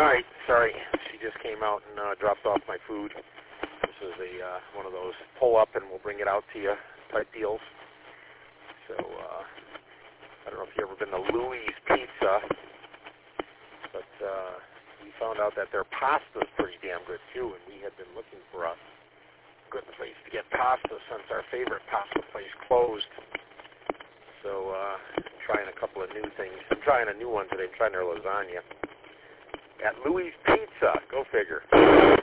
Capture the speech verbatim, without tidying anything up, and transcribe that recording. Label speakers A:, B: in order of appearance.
A: right, sorry. She just came out and uh, dropped off my food. This is a uh, one of those pull up and we'll bring it out to you type deals. So uh, I don't know if you've ever been to Louis Pizza, but uh, we found out that their pasta is pretty damn good too, and we had been looking for a good place to get pasta since our favorite pasta place closed. So uh, I'm trying a couple of new things. I'm trying a new one today. I'm trying their lasagna at Louis Pizza. Go figure.